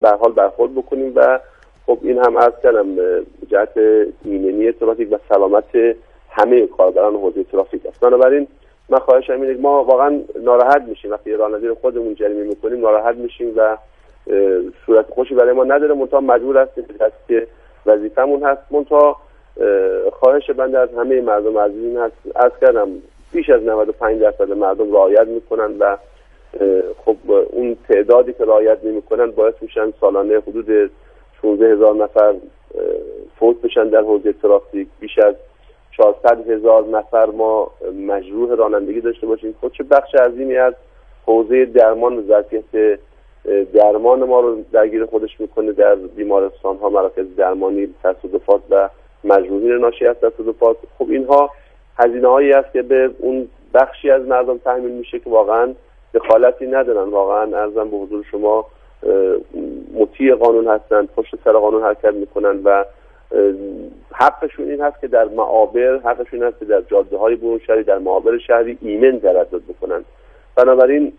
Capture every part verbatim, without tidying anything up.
به حال برخورد بکنیم و خب این هم عرض کردم جهت ایمنی ترافیک و سلامت همه کارگران حوزه ترافیک است. بنابراین من خواهشم اینه که ما واقعا ناراحت میشیم وقتی راننده رو خودمون جریمه میکنیم، ناراحت میشیم و صورت خوشی برای ما نداره. منتها مجبور هستیم که وظیفمون هست. منتها خواهش بنده از همه مردم عزیزین هست، عرض کردم بیش از نود و پنج درصد مردم رعایت میکنن و خب اون تعدادی که رعایت نمیکنن باعث میشن سالانه حدود شانزده هزار نفر فوت بشن در حوزه ترافیک، بیش از چهارصد هزار نفر ما مجروح رانندگی داشته باشیم. خب چه بخش عظیمی از حوزه درمان و ظرفیت درمان ما رو درگیر خودش میکنه در بیمارستان ها، مراکز درمانی، تصادفات و مجروحین ناشی از تصادفات. خب اینها هزینه هایی است که به اون بخشی از مردم تحمیل میشه که واقعا دخالتی ندارن، واقعا عرضم به حضور شما مطیع قانون هستند، پشت سر قانون حرکت میکنن و حقشون این هست که در معابر، حقشون هست که در جاده های برون شهری، در معابر شهری ایمن تردد بکنن. بنابراین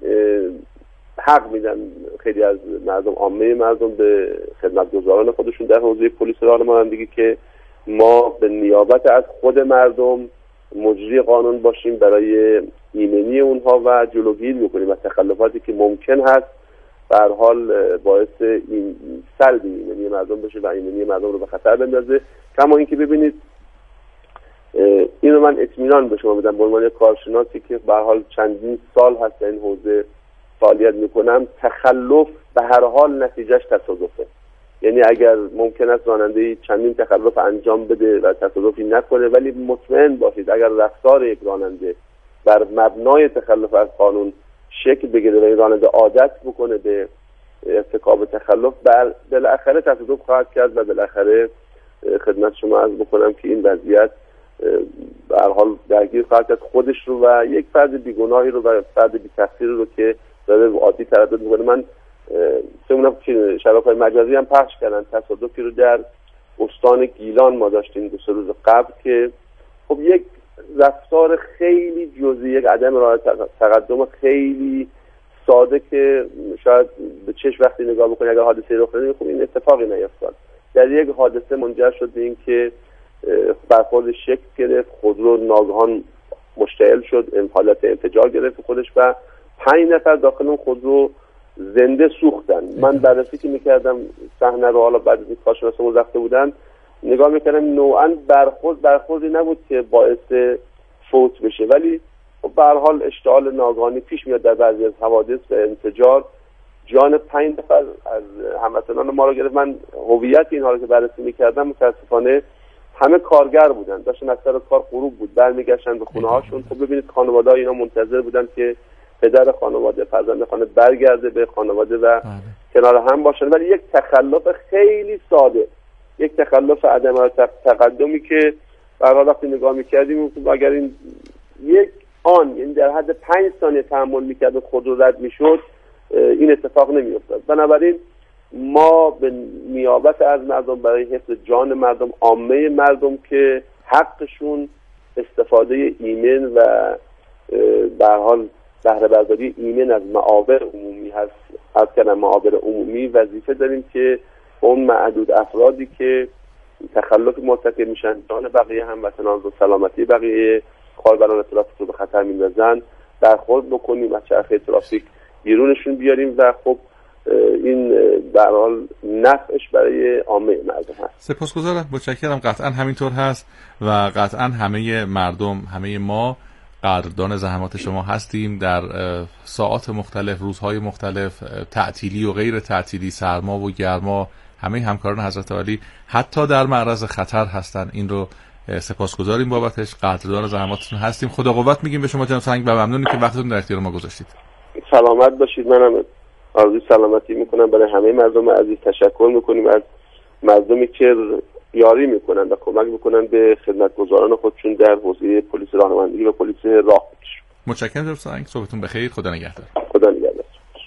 حق میدن خیلی از مردم، عامه مردم به خدمتگزاران خودشون در حوزه پلیس رانندگی که ما به نیابت از خود مردم مجری قانون باشیم برای ایمنی اونها و جلوگیری بکنیم از تخلفاتی که ممکن هست به هر حال باعث این سلب ایمنی مردم بشه و ایمنی مردم رو به خطر بندازه. کما اینکه ببینید اینو من اطمینان به شما بدم به عنوان کارشناسی که به هر حال چندین سال هست این حوزه فعالیت میکنم، تخلف به هر حال نتیجهش تصادفه. یعنی اگر ممکن است راننده چندین تخلف انجام بده و تصادفی نکنه، ولی مطمئن باشید اگر رفتار یک راننده بر مبنای تخلف از قانون شکل بگیره و این راننده عادت بکنه به ارتکاب تخلف، بالاخره تصادف خواهد کرد و بالاخره خدمت شما عرض بکنم که این وضعیت به هر حال درگیر خواهد کرد خودش رو و یک فرد بیگناهی رو و فرد بی تقصیری رو که داره عادی تردد میکنه. من سمونم که شبکه‌های مجازی هم پخش کردن تصادفی رو در استان گیلان ما داشتیم دو سه روز قبل که خب یک رفتار خیلی جزئی، یک عدم رعایت تقدم خیلی ساده که شاید به چشم وقتی نگاه بکنی اگر حادثه رخ بده خب این اتفاقی نیفتاد، در یک حادثه منجر شد به این که برخورد شکل گرفت، خودرو ناگهان مشتعل شد، حالت انفجار گرفت خودش و پنج نفر داخل اون خودرو زنده سوختن. من بررسی که میکردم صحنه رو، حالا بعد از این کارشناسا رفته بودن نگاه میکردم، نوعا برخورد برخوردی نبود که باعث فوت بشه، ولی به هر حال اشتعال ناگهانی پیش میاد در بعضی از حوادث و انفجار جان پنج نفر از هموطنان ما رو گرفت. من هویت اینها رو که بررسی میکردم متاسفانه همه کارگر بودن، داشتن از سر کار غروب بود برمیگشتن به خونه هاشون. خب ببینید خانواده اینا منتظر بودن که پدر خانواده، فرزند خانواده برگرده به خانواده و کنار هم باشن، ولی یک تخلف خیلی ساده، یک تخلف عدم تقدمی که برای وقتی نگاه میکردیم اگر این یک آن یعنی در حد پنج ثانیه تحمل میکرد و خود رو رد میشد این اتفاق نمیافتاد. بنابراین ما به نیابت از مردم برای حفظ جان مردم، عامه مردم که حقشون استفاده ایمن و به هر حال بهره برداری ایمن از معابر عمومی هست، از کردن معابر عمومی وظیفه داریم که اون معدود افرادی که تخلف مرتکب میشن جان بقیه هموطنان رو، سلامتی بقیه کاربران ترافیک رو به خطر میندازن برخورد بکنیم و چرخه ترافیک بیرونشون بیاریم و خب این در حال نفعش برای عامه مردم هست. سپاسگزارم، متشکرم. قطعا همینطور هست و قطعا همه مردم، همه ما قدردان زحمات شما هستیم در ساعات مختلف، روزهای مختلف، تعطیلی و غیر تعطیلی، سرما و گرما، همه همکاران حضرت عالی حتی در معرض خطر هستن. این رو سپاسگزاریم بابتش، قدردان زحماتتون هستیم. خدا قوت میگیم به شما جناب سنگ و ممنونیم که وقتتون در اختیار ما گذاشتید. سلامت باشید. منم آرزوی سلامتی میکنم برای همه مردم عزیز. تشکر میکنیم از مردمی که یاری میکنن و کمک میکنن به خدمتگزاران خودشون در حوزه پلیس راهنمایی و پلیس راه. متشکرم جناب سنگ، صبحتون بخیر. خدا نگهدار. خدا نگهدار.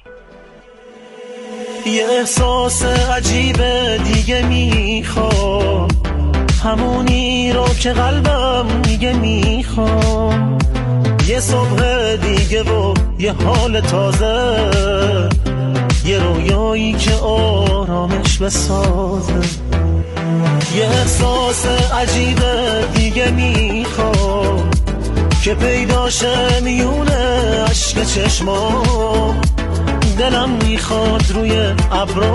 یه احساس عجیب دیگه میخوام، همونی رو که قلبم میگه میخوام، یه صبح دیگه و یه حال تازه، یه رویایی که آرامش بسازه. یه احساس عجیبه دیگه میخوام که پیداشه میونه عشق چشمام. دلم میخواد روی ابرا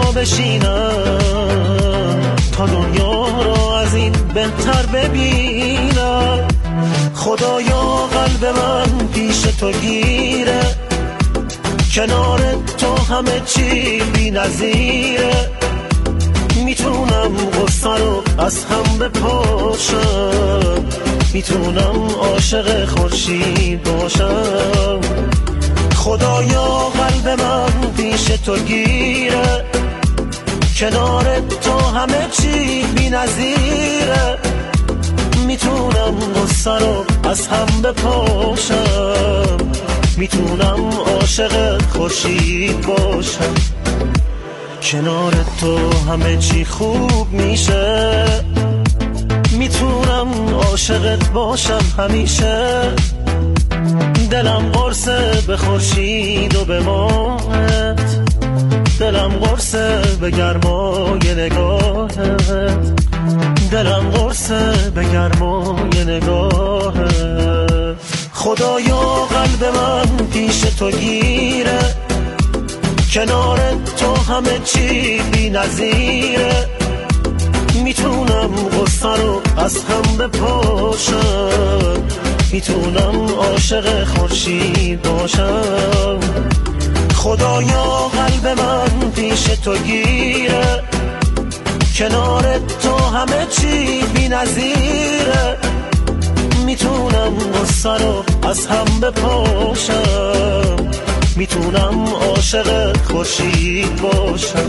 بشینم تا دنیا را از این بهتر ببینم. خدایا قلب من پیش تو گیره، کنار تو همه چی بی نظیره. میتونم غصه رو از هم بپاشم، میتونم عاشق خورشید باشم. خدایا قلب من پیش تو گیره، کنار تو همه چی بی نظیره. میتونم غصه رو از هم بپاشم، میتونم عاشق خورشید باشم. کنار تو همه چی خوب میشه، میتونم عاشقت باشم همیشه. دلم قرصه به خورشید و به ماهت، دلم قرصه به گرمای نگاهت، دلم قرصه به گرمای نگاهت. خدایا قلب من پیش تو گیره، کنار تو همه چی بی نظیره. میتونم غصه رو از هم بپاشم، میتونم عاشق خورشید باشم. خدایا قلب من پیش تو گیره، کنار تو همه چی بی نظیره. میتونم غصه رو از هم بپاشم، میتونم عاشق خورشید باشم.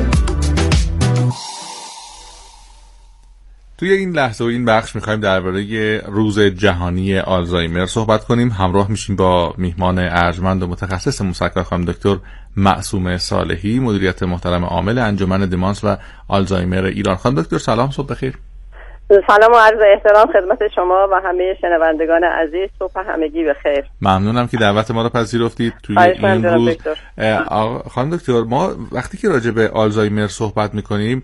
توی این لحظه و این بخش می‌خوایم درباره روز جهانی آلزایمر صحبت کنیم. همراه میشیم با میهمان ارجمند و متخصص مسکر خانم دکتر معصومه صالحی، مدیریت محترم عامل انجمن دمانس و آلزایمر ایران. خانم دکتر سلام، صبح بخیر. سلام و عرض احترام خدمت شما و همه شنوندگان عزیز. صبح همگی بخیر. ممنونم که دعوت ما رو پذیرفتید توی این روز. خانم دکتر، ما وقتی که راجع به آلزایمر صحبت می‌کنیم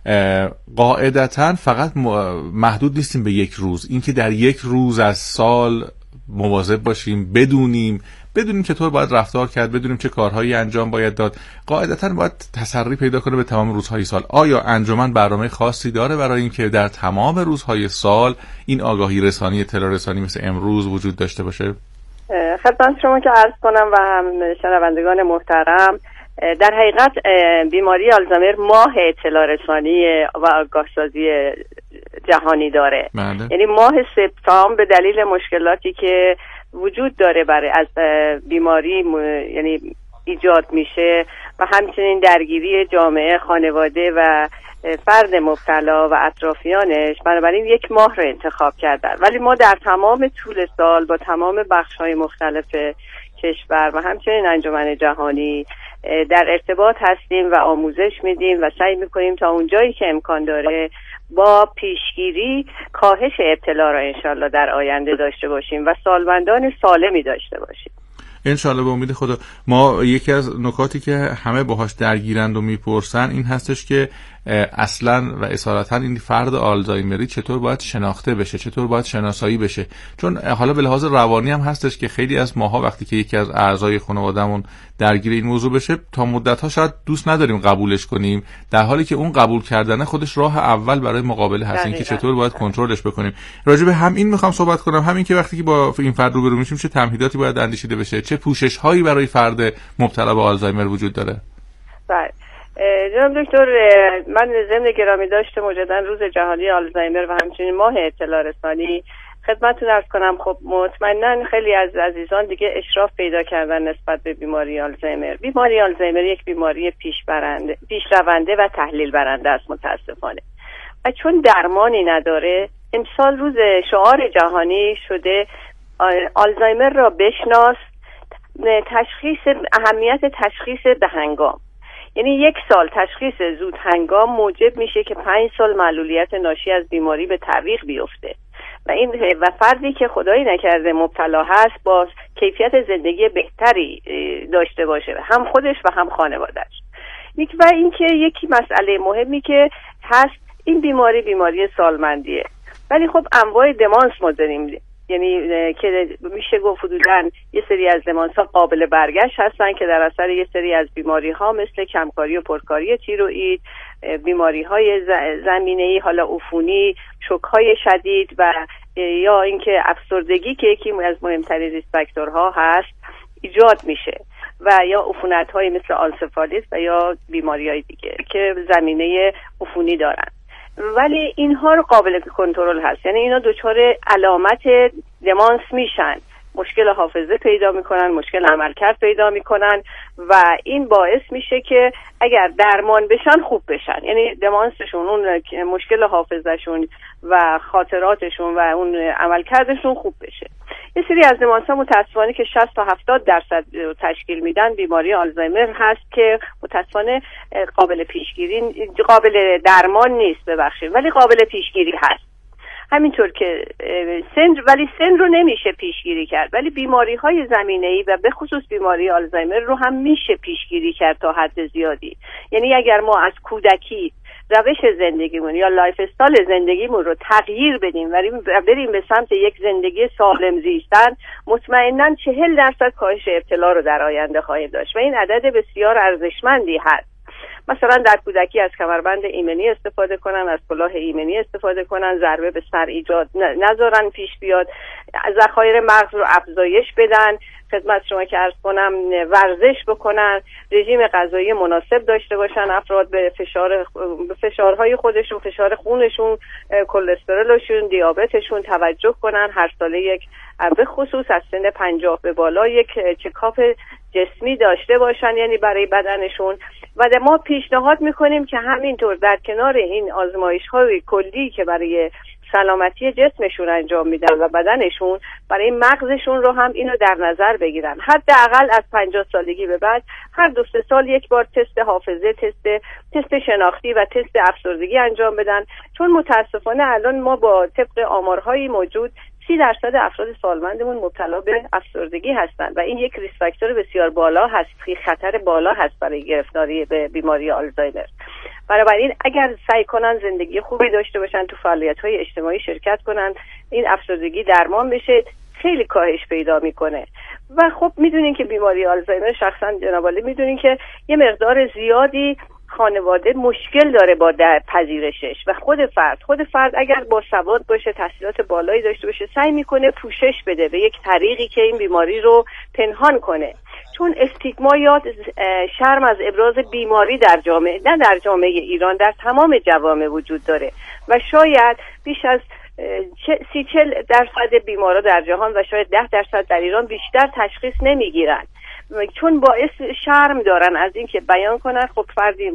قاعدتاً فقط محدود نیستیم به یک روز. این که در یک روز از سال مواظب باشیم، بدونیم بدونیم چطور باید رفتار کرد، بدونیم چه کارهایی انجام باید داد، قاعدتاً باید تسری پیدا کنه به تمام روزهای سال. آیا انجمن برنامه خاصی داره برای اینکه در تمام روزهای سال این آگاهی رسانی، اطلاع رسانی مثل امروز وجود داشته باشه؟ خدمت شما که عرض کنم و هم شنوندگان محترم، در حقیقت بیماری آلزایمر ماه اطلاع رسانی و آگاهسازی جهانی داره. ماده. یعنی ماه سپتامبر به دلیل مشکلاتی که وجود داره برای از بیماری یعنی ایجاد میشه و همچنین درگیری جامعه، خانواده و فرد مبتلا و اطرافیانش، بنابراین یک ماه رو انتخاب کردن. ولی ما در تمام طول سال با تمام بخش‌های مختلف کشور و همچنین انجمن جهانی در ارتباط هستیم و آموزش میدیم و سعی میکنیم تا اونجایی که امکان داره با پیشگیری کاهش ابتلا را انشالله در آینده داشته باشیم و سالمندان سالمی داشته باشیم انشالله. به امید خدا. ما یکی از نکاتی که همه باهاش درگیرند و میپرسن این هستش که اصلا و اصالتا این فرد آلزایمری چطور باید شناخته بشه، چطور باید شناسایی بشه. چون حالا به لحاظ روانی هم هستش که خیلی از ماها وقتی که یکی از اعضای خانوادهمون درگیر این موضوع بشه تا مدت‌ها شاید دوست نداریم قبولش کنیم، در حالی که اون قبول کردنه خودش راه اول برای مقابله هست، این که چطور باید کنترلش بکنیم. راجع به هم این میخوام صحبت کنم، همین که وقتی که با این فرد روبرو میشیم چه تمهیداتی باید اندیشیده بشه، چه پوشش‌هایی برای فرد مبتلا به آلزایمر وجود داره. بله جناب دکتر، من ضمن گرامی داشته مجددا روز جهانی آلزایمر و همچنین ماه اطلاع رسانی خدمتتون عرض کنم. خب مطمئنا خیلی از عزیزان دیگه اشراف پیدا کردن نسبت به بیماری آلزایمر. بیماری آلزایمر یک بیماری پیش برنده پیش رونده و تحلیل برنده است متاسفانه، و چون درمانی نداره امسال روز شعار جهانی شده آلزایمر را بشناس، تشخیص اهمیت تشخیص به هنگام. یعنی یک سال تشخیص زود هنگام موجب میشه که پنج سال معلولیت ناشی از بیماری به تعویق بیفته و این و فردی که خدایی نکرده مبتلا هست با کیفیت زندگی بهتری داشته باشه، هم خودش و هم خانواده‌اش. و اینکه یکی مسئله مهمی که هست، این بیماری بیماری سالمندیه، ولی خب انواع دمانس ما داریم، یعنی که میشه گفت حدوداً یه سری از دمانس ها قابل برگشت هستن که در اثر یه سری از بیماری ها مثل کمکاری و پرکاری تیروئید، بیماری های زمینه‌ای، حالا عفونی، شوک های شدید و یا اینکه افسردگی که یکی از مهمترین ریسک فاکتورها هست ایجاد میشه، و یا عفونت های مثل آلسفالیس و یا بیماری های دیگه که زمینه عفونی دارن. ولی اینها رو قابل کنترل هست، یعنی اینا دچار علامت دمانس میشن، مشکل حافظه پیدا میکنن، مشکل عملکرد پیدا میکنن و این باعث میشه که اگر درمان بشن خوب بشن، یعنی دمانسشون، اون مشکل حافظهشون و خاطراتشون و اون عملکردشون خوب بشه. یه سری از دمانس ها متاسفانه که شصت تا هفتاد درصد تشکیل میدن بیماری آلزایمر هست که متاسفانه قابل پیشگیری، قابل درمان نیست ببخشید، ولی قابل پیشگیری هست. همینطور که سن، ولی سن رو نمیشه پیشگیری کرد، ولی بیماری های زمینه‌ای و به خصوص بیماری آلزایمر رو هم میشه پیشگیری کرد تا حد زیادی. یعنی اگر ما از کودکی روش زندگیمون یا لایف استایل زندگیمون رو تغییر بدیم و بریم به سمت یک زندگی سالم زیستن، مطمئناً چهل درصد کاهش ابتلا رو در آینده خواهیم داشت و این عدد بسیار ارزشمندی هست. مثلا در کودکی از کمربند ایمنی استفاده کنن، از کلاه ایمنی استفاده کنن، ضربه به سر ایجاد نذارن پیش بیاد، ذخایر مغز رو افزایش بدن، خدمت شما که عرض کنم ورزش بکنن، رژیم غذایی مناسب داشته باشن، افراد به فشار به فشارهای خودشون، فشار خونشون، کلسترولشون، دیابتشون توجه کنن، هر ساله یک به خصوص از سن پنجاه به بالا یک چکاپ جسمی داشته باشن، یعنی برای بدنشون. و ما پیشنهاد میکنیم که همینطور در کنار این آزمایش‌های کلی که برای سلامتی جسمشون انجام میدن و بدنشون، برای مغزشون رو هم اینو در نظر بگیرن. حداقل از پنجاه سالگی به بعد هر دو سه سال یک بار تست حافظه، تست تست شناختی و تست افسردگی انجام بدن، چون متاسفانه الان ما با طبق آمارهای موجود سی درصد افراد سالمندمون مبتلا به افسردگی هستند و این یک ریسک فاکتور بسیار بالا هست، خطر بالا هست برای گرفتاری به بیماری آلزایمر. بنابراین اگر سعی کنن زندگی خوبی داشته باشن، تو فعالیت‌های اجتماعی شرکت کنن، این افسردگی درمان بشه، خیلی کاهش پیدا میکنه. و خب میدونین که بیماری آلزایمر، شخصا جناب عالی میدونین که یه مقدار زیادی خانواده مشکل داره با در پذیرشش و خود فرد خود فرد اگر با سواد باشه، تحصیلات بالایی داشته باشه، سعی میکنه پوشش بده به یک طریقی که این بیماری رو پنهان کنه، چون استیگما یا شرم از ابراز بیماری در جامعه، نه در جامعه ایران، در تمام جوامع وجود داره و شاید بیش از سی چل درصد بیمارا در جهان و شاید ده درصد در ایران بیشتر تشخیص نمیگیرن، چون باعث شرم دارن از این که بیان کنن. خب فردی،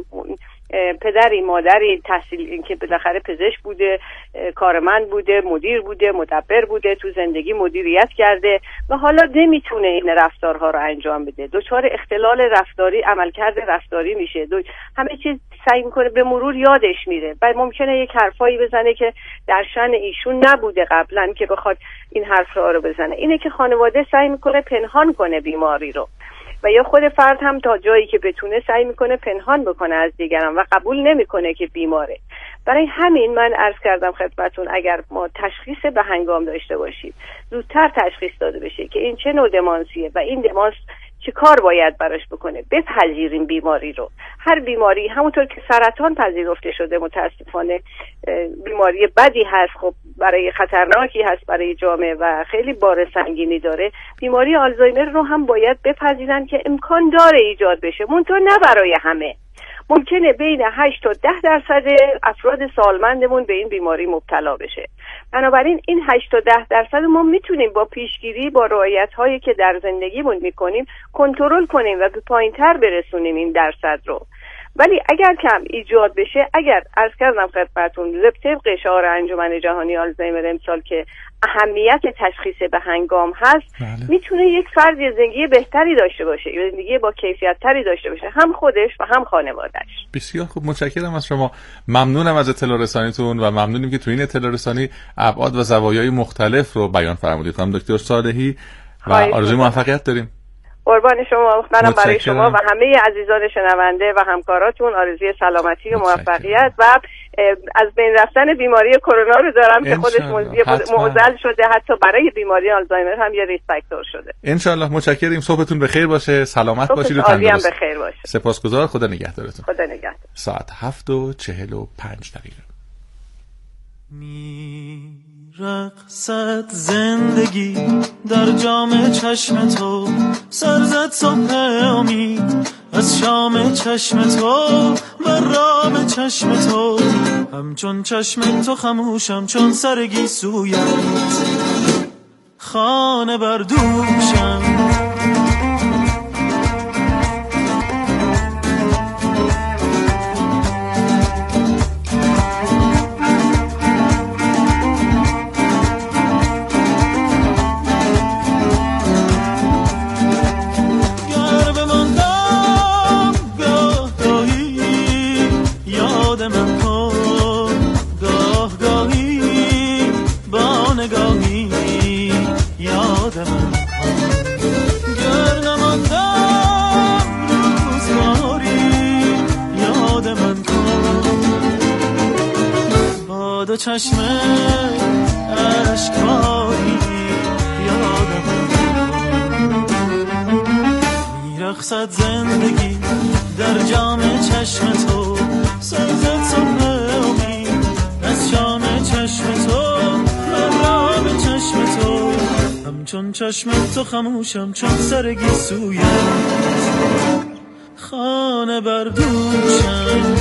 پدری، مادری تحصیل، این که بالاخره پزشک بوده، کارمند بوده، مدیر بوده، مدبر بوده، تو زندگی مدیریت کرده و حالا نمیتونه این رفتارها رو انجام بده، دچار اختلال رفتاری، عملکرد رفتاری میشه، همه چیز سعی میکنه به مرور یادش میره و ممکنه یک حرفایی بزنه که در شأن ایشون نبوده قبلا که بخواد این حرفا رو بزنه. اینه که خانواده سعی میکنه پنهان کنه بیماری رو و یا خود فرد هم تا جایی که بتونه سعی میکنه پنهان بکنه از دیگران و قبول نمیکنه که بیماره. برای همین من عرض کردم خدمتون اگر ما تشخیص به هنگام داشته باشیم، زودتر تشخیص داده بشه که این چه نوع دمانسیه و این دمانس چه کار باید براش بکنه، بپذیریم بیماری رو. هر بیماری، همونطور که سرطان پذیرفته شده متاسفانه بیماری بدی هست، خب برای خطرناکی هست برای جامعه و خیلی بار سنگینی داره، بیماری آلزایمر رو هم باید بپذیرن که امکان داره ایجاد بشه، منتها نه برای همه. ممکنه بین هشت تا ده درصد افراد سالمندمون به این بیماری مبتلا بشه. بنابراین این هشت تا ده درصد ما میتونیم با پیشگیری، با رعایت هایی که در زندگیمون میکنیم کنترل کنیم و به پایین تر برسونیم این درصد رو. ولی اگر کم ایجاد بشه، اگر عرض کردم خدمتتون طبق شعار انجمن جهانی آلزایمر امسال که اهمیت تشخیص به هنگام هست، بله. میتونه یک فرد زندگی بهتری داشته باشه، زندگی با کیفیت تری داشته باشه، هم خودش و هم خانواده‌اش. بسیار خوب، متشکرم از شما، ممنونم از اطلاع رسانیتون و ممنونیم که تو این اطلاع رسانی ابعاد و زوایای مختلف رو بیان فرمودید. خانم دکتر صالحی و آرزوی موفقیت داریم. قربان شما، منم برای شما و همه عزیزان شنونده و همکاراتون آرزوی سلامتی و موفقیت و از بین رفتن بیماری کرونا رو دارم که خودش معضل شده، حتی برای بیماری آلزایمر هم یه ریسک فاکتور شده. ان شاء الله. متشکرم. صبحتون بخیر باشه، سلامت باشید و تندرست بخیر باشه. سپاسگزار. خدا نگهدارتون. خدا نگهدار. ساعت هفت و چهل و پنج دقیقه. رقصد زندگی در جام چشم تو، سرزد صبح امید از شام چشم تو، بر رام چشم تو، همچون چشم تو خموشم چون سرگی سویت، خانه بر دوشم. چشم اشکایی یادم میرقصد زندگی در جام چشم تو، سرزد صبح امید از شام چشم تو، مرام چشم تو، همچون چشم تو خموشم چون سرگی سویت، خانه بر دوشم.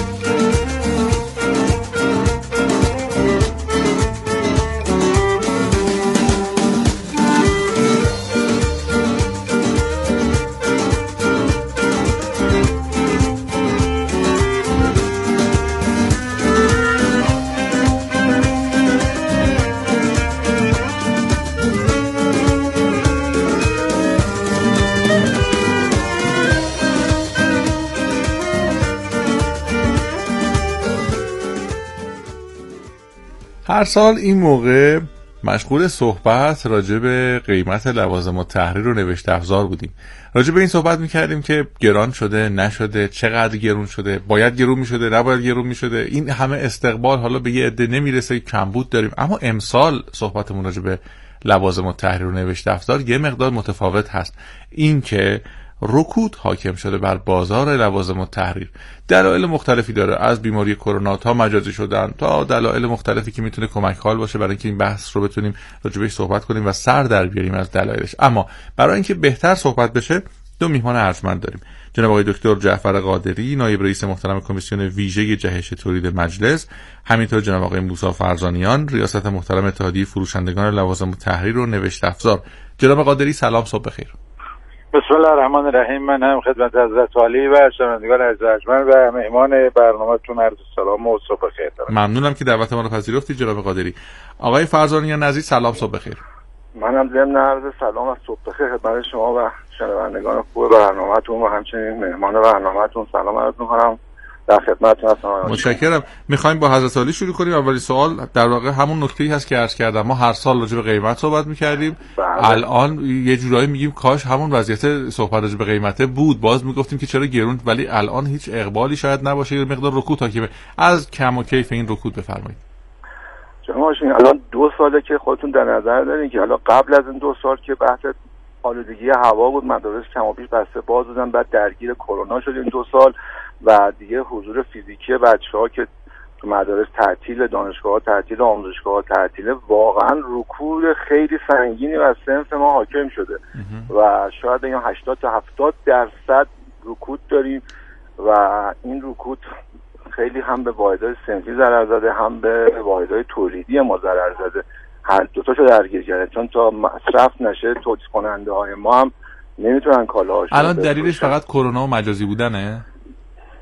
هر سال این موقع مشغول صحبت راجع به قیمت لوازم التحریر و نوشت افزار بودیم. راجع به این صحبت میکردیم که گران شده نشده، چقدر گرون شده، باید گرون میشده نباید گرون میشده. این همه استقبال حالا به یه عده نمیرسه، کمبود داریم. اما امسال صحبتمون راجع به لوازم التحریر و نوشت افزار یه مقدار متفاوت هست. این که رکود حاکم شده بر بازار لوازم التحریر. دلایل مختلفی داره، از بیماری کرونا تا مجازی شدن تا دلایل مختلفی که میتونه کمک حال باشه برای اینکه این بحث رو بتونیم راجع بهش صحبت کنیم و سر در بیاریم از دلایلش. اما برای اینکه بهتر صحبت بشه دو میهمان ارجمند داریم. جناب آقای دکتر جعفر قادری، نایب رئیس محترم کمیسیون ویژه جهش تولید مجلس، همینطور جناب آقای موسی فرزانیان، ریاست محترم اتحادیه فروشندگان لوازم التحریر و نوشت افزار. جناب قادری سلام، صبح بخیر. بسم الله الرحمن الرحیم. من هم خدمت حضرت عالی و شنوندگان ارجمند و مهمان برنامه‌تون عرض سلام و صبح بخیر دارم. ممنونم که دعوت ما رو پذیرفتید جناب قادری. آقای فرزانیان عزیز سلام، صبح بخیر. منم ضمن عرض سلام و صبح بخیر خدمت شما و شنوندگان خوب برنامه‌تون و همچنین مهمان برنامه‌تون سلام عرض می‌کنم. در خدمتتون هستم. متشکرم. می‌خوایم با حضرت عالی شروع کنیم. اولی سوال در واقع همون نکته‌ای هست که عرض کردم. ما هر سال راجع به قیمت صحبت می‌کردیم. الان یه جورایی میگیم کاش همون وضعیت صحبت راجع به قیمته بود. باز میگفتیم که چرا گرون، ولی الان هیچ اقبالی شاید نباشه، یه مقدار رکود حاکمه. از کم و کیف این رکود بفرمایید. شما الان دو ساله که خودتون در نظر دارین که حالا قبل از این دو سال که بحث آلودگی هوا بود، مدارس کم و بیش بسته باز بودن، بعد درگیر کرونا شد این دو سال و دیگه حضور فیزیکی بچه‌ها که تو مدارس تعطیل، دانشگاه‌ها تعطیل، آموزشگاه‌ها تعطیل، واقعا رکود خیلی سنگینی و صنف ما حاکم شده و شاید بگم هشتاد تا هفتاد درصد رکود داریم و این رکود خیلی هم به واحدهای صنفی ضرر زده، هم به واحدهای تولیدی ما ضرر زده. هر دو تاشو درگیر کرده، چون تا مصرف نشه تولید کننده های ما هم نمیتونن کالاهاشون. الان دلیلش فقط کرونا و مجازی بودنه؟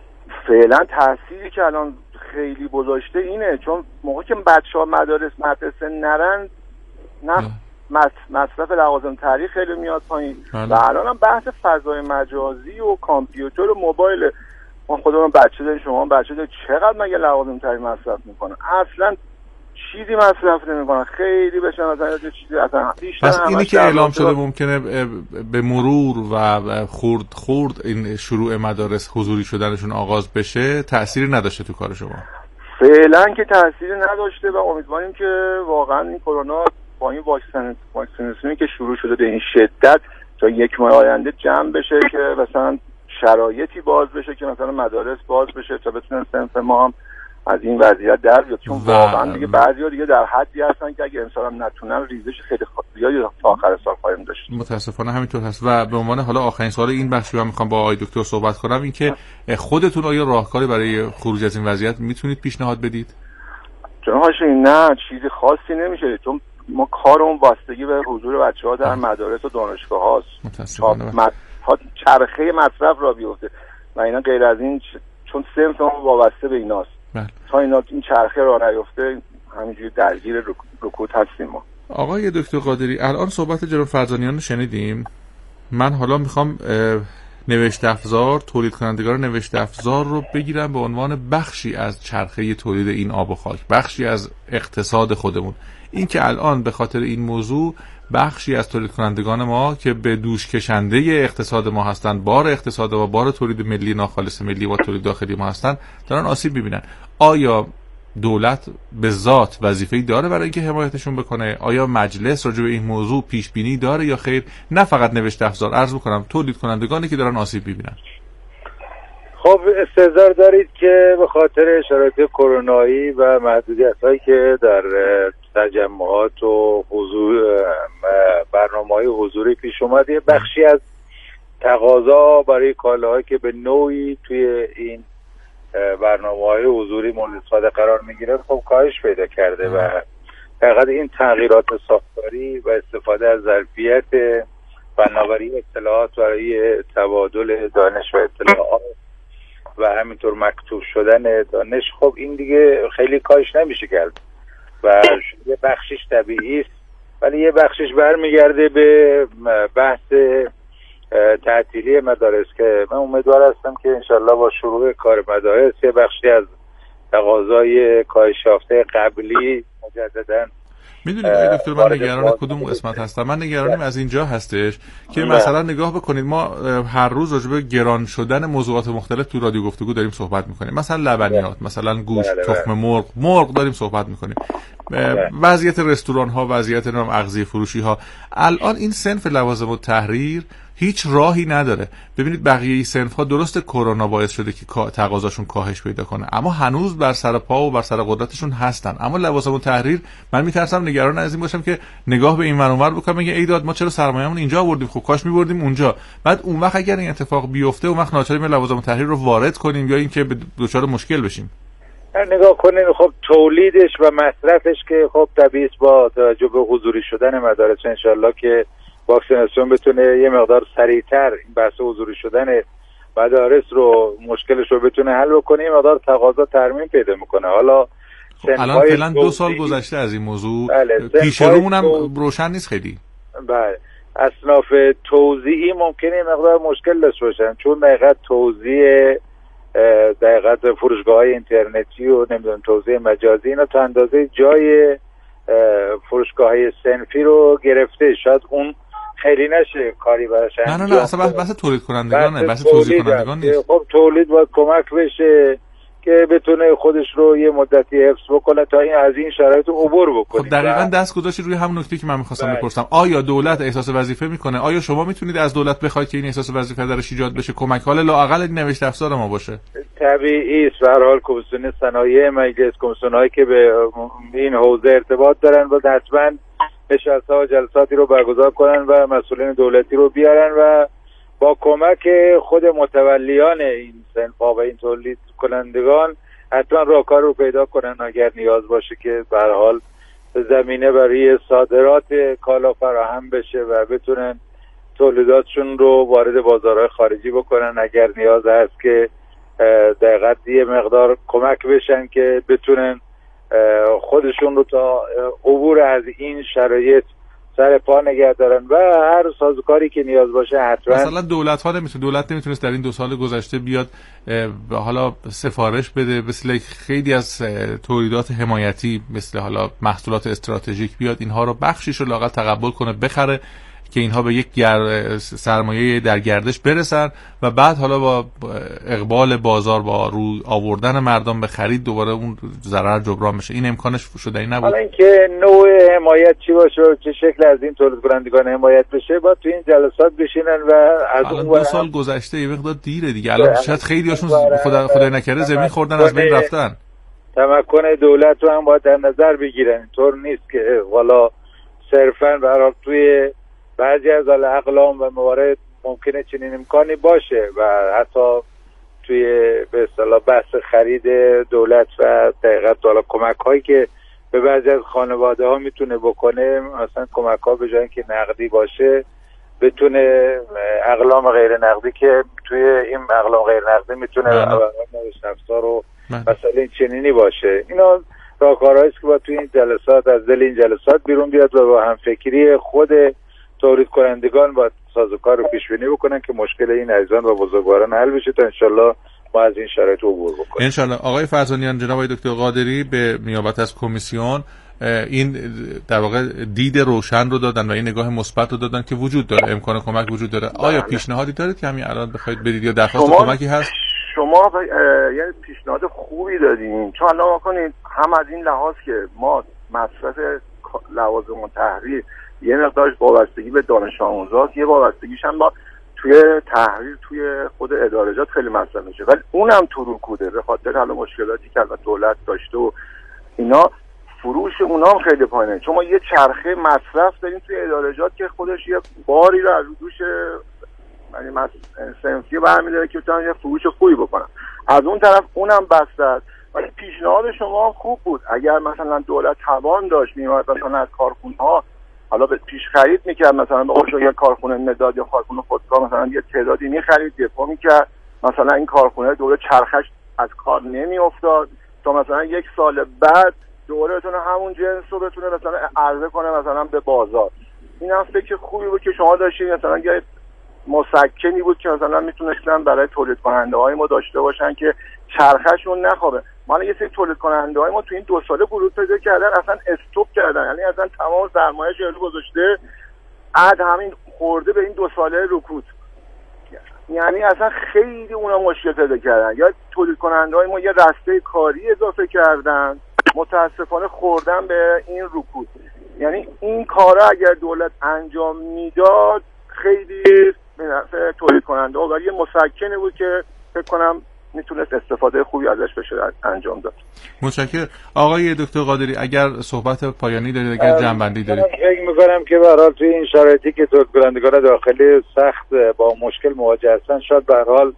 فعلا تأثیری که الان خیلی گذاشته اینه، چون موقعی که بچه‌ها مدارس مدرسه نرن نه مصرف لوازم طبیعی خیلی میاد پایین و الان هم بحث فضای مجازی و کامپیوتر و موبایل. ما خودمون بچه داریم، شما بچه دارید، چقدر مگه لوازم طبیعی مصرف میکنن؟ اصلا چیزی مصرف نمیکنن، خیلی بشن مثلا چیزی اصلا بیشتر. پس اینی که اعلام شده ممکنه به مرور و خورد خورد این شروع مدارس حضوری شدنشون آغاز بشه تأثیری نداشته تو کار شما؟ فعلا که تأثیری نداشته و امیدواریم که واقعا این کرونا با این واکسن واکسیناسیونی که شروع شده به این شدت تا یک ماه آینده جمع بشه که مثلا شرایطی باز بشه که مثلا مدارس باز بشه تا بتونن صنف ما هم از این وضعیت در بیاد، چون واقعا دیگه بعضیا دیگه در حدی هستن که اگه امسال هم نتونن ریزش خیلی زیادی تا آخر سال خواهیم داشت. متاسفانه همینطور هست. و به عنوان حالا آخرین سوال این بخشی رو میخوام با آقای دکتر صحبت کنم، این که خودتون آیا راهکاری برای خروج از این وضعیت میتونید پیشنهاد بدید؟ جناب هاشمی نه چیزی خاصی نمیشه، چون ما کارمون وابستگی به حضور بچه‌ها در مدارس و دانشگاه هاست. متاسفانه مد... چرخه مصرف را بیفته و اینا غیر از این چون صنف ما وابسته به ایناست. بله. تا اینا این چرخه را نیفته همینجوری درگیر رکود هستیم ما. آقای دکتر قادری الان صحبت جناب فرزانیان رو شنیدیم. من حالا میخوام نوشته افزار، تولید کنندگان نوشته افزار رو بگیرم به عنوان بخشی از چرخه تولید این آب و خاک، بخشی از اقتصاد خودمون. این که الان به خاطر این موضوع بخشی از تولید کنندگان ما که به دوش کشنده اقتصاد ما هستن، بار اقتصاد و بار تولید ملی ناخالص ملی و تولید داخلی ما هستن، دارن آسیب می‌بینن. آیا دولت به ذات وظیفه‌ای داره برای اینکه حمایتشون بکنه؟ آیا مجلس راجع به این موضوع پیش بینی داره یا خیر؟ نه فقط نوشته افزار، عرض می‌کنم تولید کنندگانی که دارن آسیب می‌بینن. خب استحضار دارید که به خاطر شرایط کرونایی و محدودیت‌هایی که در تجمعات و حضور برنامه‌های حضوری پیش اومده، بخشی از تقاضا برای کالاهایی که به نوعی توی این برنامه‌های حضوری مورد استفاده قرار میگیره خب کاهش پیدا کرده و فقط این تغییرات ساختاری و استفاده از ظرفیت فناوری اطلاعات برای تبادل دانش و اطلاعات و همینطور مکتوب شدن دانش، خب این دیگه خیلی کاهش نمیشه کرد و یه بخشش طبیعی است، ولی یه بخشش برمیگرده به بحث تعطیلی مدارس که من امیدوار هستم که انشالله با شروع کار مدارس یه بخشی از تقاضای کاهش یافته قبلی مجدداً. میدونید آقای دکتر من نگران کدوم قسمت هستم؟ من نگرانیم از اینجا هستش که مثلا نگاه بکنید ما هر روز راجع به گران شدن موضوعات مختلف تو رادیو گفتگو داریم صحبت میکنیم، مثلا لبنیات، مثلا گوشت، تخم مرغ، مرغ داریم صحبت میکنیم، وضعیت رستوران ها، وضعیت نام اغذیه فروشی ها. الان این صنف لوازم التحریر هیچ راهی نداره. ببینید بقیه صنف ها درست کرونا باعث شده که تقاضاشون کاهش پیدا کنه، اما هنوز بر سر پا و بر سر قدرتشون هستن. اما لوازم التحریر من میترسم نگران از این باشم که نگاه به این ور اون ور بکنم بگم ای داد ما چرا سرمایه‌مون اینجا آوردیم، خب کاش می‌بردیم اونجا. بعد اون وقت اگر این اتفاق بیفته اون وقت ناچاریم لوازم التحریر رو وارد کنیم یا اینکه دچار مشکل بشیم. نگاه کنین خب تولیدش و مصرفش که خب طبیعی با توجه به حضوری شدن مدارس انشالله که واکسیناسیون بتونه یه مقدار سریعتر این بحث حضوری شدن مدارس رو مشکلش رو بتونه حل بکنه، یه مقدار تقاضا ترمیم پیدا میکنه. حالا خب الان فعلا دو سال گذشته از این موضوع، پیش رومون هم روشن نیست خیلی. بله اصناف توزیعی ممکنه یه مقدار مشکل داشته باشن، چون دقیقاً توزیع دقیقاً فروشگاه‌های اینترنتی و نمیدونم توزیع مجازی اینا تا اندازه جای فروشگاه‌های صنفی رو گرفته، شاید اون خیلی نشه کاری براش. نه نه نه اصلا بحث تولید کنندگانه، بحث توزیع کنندگان نیست. خب تولید باید کمک بشه که بتونه خودش رو یه مدتی حفظ بکنه تا این از این شرایط عبور بکنه. خب دقیقاً دست گذاشتی روی همون نکته که من می‌خواستم بپرسم. آیا دولت احساس وظیفه میکنه؟ آیا شما میتونید از دولت بخواید که این احساس وظیفه درش ایجاد بشه، کمک حال لااقل نوشته افزار ما باشه؟ طبیعی است. به هر حال کمیسیون صنایع مجلس، کمیسیون‌هایی که به این حوزه ارتباط دارن و حتماً نشست‌ها و جلساتی رو برگزار کنن و مسئولین دولتی رو بیارن و با کمک خود متولیان این صنف‌ها و این تولید کنندگان حتما راهکار رو پیدا کنن اگر نیاز باشه که به هر حال زمینه برای صادرات کالا فراهم بشه و بتونن تولیداتشون رو وارد بازارهای خارجی بکنن. اگر نیاز هست که دقیقاً یه مقدار کمک بشن که بتونن خودشون رو تا عبور از این شرایط سر پا نگه دارن و هر سازوکاری که نیاز باشه حتما. مثلا دولت ها نمیتونه دولت نمیتونست در این دو سال گذشته بیاد حالا سفارش بده مثل خیلی از تولیدات حمایتی مثل حالا محصولات استراتژیک بیاد اینها رو بخشیش رو لااقل تقبل کنه بخره که اینها به یک سرمایه در گردش برسن و بعد حالا با اقبال بازار با روی آوردن مردم به خرید دوباره اون ضرر جبران بشه. این امکانش شده این نبود. حالا اینکه نوع حمایت چی باشه و چه شکل از این تولید کنندگان حمایت بشه با تو این جلسات بشینن و از اون دو سال هم... گذشته یه مقدار دیره دیگه. الان شاید خیلی هاشون خدا خدای نکرده زمین خوردن از بین رفتن. تمکن دولت رو هم باید در نظر بگیرن. اینطور نیست که والا صرفاً برای توی بعضی از اقلام و موارد ممکنه چنین امکانی باشه و حتی توی به اصطلاح بحث خرید دولت و دقیقاً حالا کمک هایی که به بعضی از خانواده ها میتونه بکنه، مثلا کمک ها به جای اینکه نقدی باشه بتونه اقلام غیر نقدی که توی این اقلام غیر نقدی میتونه نوشت افزار و مثلا این چنینی باشه. اینا راهکارهایی است که باید توی این جلسات از دل این جلسات بیرون بیاد و با همفکری خود تولید کنندگان باید سازوکار رو پیش بینی بکنن که مشکل این عزیزان و بزرگواران حل بشه تا انشالله ما از این شرایط عبور بکنیم. انشالله. آقای فرزانیان، جناب آقای دکتر قادری به نیابت از کمیسیون این در واقع دید روشن رو دادن و این نگاه مثبت رو دادن که وجود داره، امکان کمک وجود داره. آیا پیشنهادی دارید که همین الان بخواید برید یا درخواست کمکی هست؟ شما یعنی پیشنهاد خوبی دادین، چون الان کنید هم از این لحاظ که ما مصرف لوازم تحریر یه مقدارش وابستگی به دانش آموزاست، یه وابستگیش هم با توی تحریر توی خود ادارجات خیلی مصرف میشه، ولی اونم تو رکوده به خاطر حالا مشکلاتی که البته دولت داشته و اینا، فروش اونام خیلی پایینه. چون ما یه چرخه مصرف داریم توی ادارجات که خودش یه باری رو از روش یعنی سنفی برمی‌داره که بتونن یه فروش خوبی بکنن. از اون طرف اونم بسته است. ولی پیشنهاد شما خوب بود. اگر مثلا دولت توان داشت میومد مثلا از کارخونه‌ها حالا به پیش خرید میکرد، مثلا به قول یا کارخونه مداد یا کارخونه خودکار مثلا یه تعدادی میخرید دفاع میکرد، مثلا این کارخونه دوره چرخش از کار نمیافتاد تا مثلا یک سال بعد دوره بتونه همون جنس رو بتونه مثلا عرضه کنه مثلا به بازار. این هم فکر خوبی بود که شما داشتید، مثلا یه مسکنی بود که مثلا میتونستن برای تولید کننده های ما داشته باشن که چرخشون نخوابه. ما یه سری تولید کننده های ما تو این دو ساله ورود پیدا کردن، اصلا استوب کردن، یعنی اصلا تمام سرمایه جلو گذاشته، عد همین خورده به این دو ساله رکود، یعنی اصلا خیلی اونا مشکل پیدا کردن. یا تولید کننده های ما یه رسته کاری اضافه کردن، متاسفانه خوردن به این رکود. یعنی این کارا اگر دولت انجام میداد خیلی به نفع تولید کننده ها، ولی یه مسکنی بود که فکر کنم میتونست استفاده خوبی ازش بشه انجام داد. متشکرم. آقای دکتر قادری اگر صحبت پایانی دارید، اگر جنبندی دارید. فکر میکنم که به هر حال توی این شرایطی که تولید کنندگان داخلی سخت با مشکل مواجه هستن، شاید به هر حال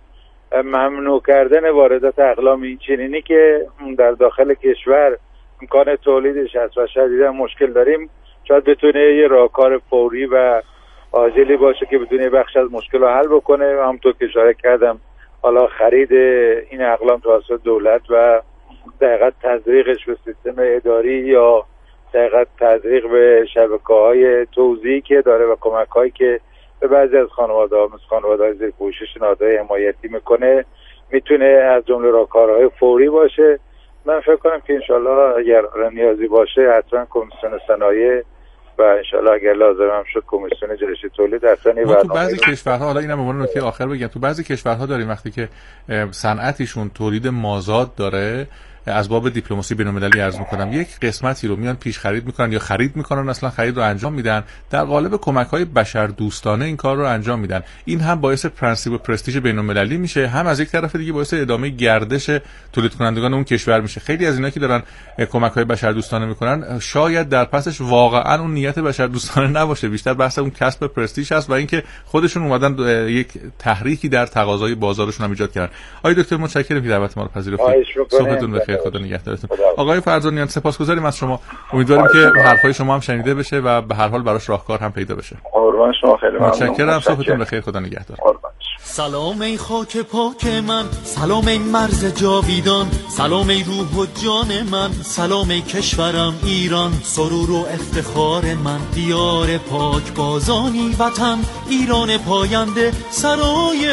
ممنوع کردن واردات اقلام این چنینی که در داخل کشور امکان تولیدش هست و شدیدا مشکل داریم، شاید بتونه یه راهکار فوری و عاجلی باشه که بتونه بخش از مشکل رو حل بکنه. و همونطور که اشاره کردم حالا خرید این اقلام توسط دولت و دقیقاً تزریقش به سیستم اداری یا دقیقاً تزریق به شبکه‌های توزیعی که داره و کمک‌هایی که به بعضی از خانواده‌ها مثل خانواده‌های زیر پوشش نهادهای حمایتی میکنه میتونه از جمله راهکارهای فوری باشه. من فکر کنم که انشالله اگر نیازی باشه حتما کمیسیون صنایع و انشالله اگر لازم هم شد کمیسیون جلسه تولید اصلا ما تو بعضی کشورها، حالا اینم به عنوان نکته آخر بگم، تو بعضی کشورها داریم وقتی که صنعتیشون تولید مازاد داره، از باب دیپلماسی بین‌المللی عرض می‌کنم، یک قسمتی رو میان پیش خرید میکنن یا خرید میکنن، اصلا خرید رو انجام میدن، در قالب کمک‌های بشردوستانه این کار رو انجام میدن. این هم باعث پرنسیب و پرستیژ بین‌المللی میشه، هم از یک طرف دیگه باعث ادامه گردش تولید کنندگان اون کشور میشه. خیلی از اینا که دارن کمک‌های بشردوستانه میکنن شاید در پسش واقعا اون نیت بشردوستانه نباشه، بیشتر بحث اون کسب پرستیژ است و اینکه خودشون اومدن یک تحریکی در تقاضای بازارشون هم ایجاد کردن. آقای دکتر متشکرم که دعوت ما رو پذیرفتید. صحبتتون بخیر، خدا نگهدارتون. آقای فرزانیان سپاسگزاریم از شما، امیدواریم که حرفای شما هم شنیده بشه و به هر حال براش راهکار هم پیدا بشه. قربان شما، خیلی ممنون. متشکرم. صحبتتون بخیر، خدا نگهدار. سلام ای خاک پاک من، سلام ای مرز جاویدان، سلام ای روح و جان من، سلام ای کشورم ایران، سرور و افتخار من، دیار پاک بازانی وطن، ایران پاینده سرای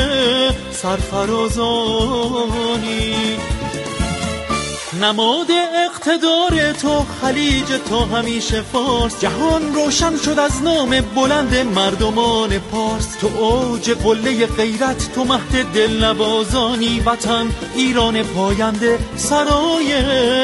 سرفرازانی. نماد اقتدار تو خلیج تو همیشه فارس، جهان روشن شد از نام بلند مردمان پارس. تو اوج قله غیرت، تو مهد دلنوازانی وطن، ایران پاینده سرای